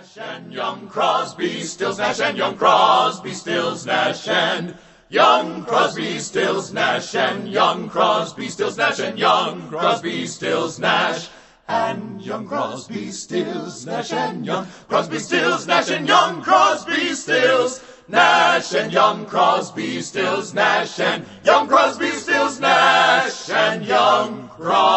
Nash and young Crosby, Stills, Nash and young Crosby, Stills, Nash and young Crosby, Stills, Nash and young Crosby, Stills, Nash and young Crosby, Stills, Nash and young Crosby, Stills, Nash and young Crosby, Stills, Nash and young Crosby, Stills, Nash and young Crosby, Stills, Nash and young Crosby, Stills, Nash and young Crosby.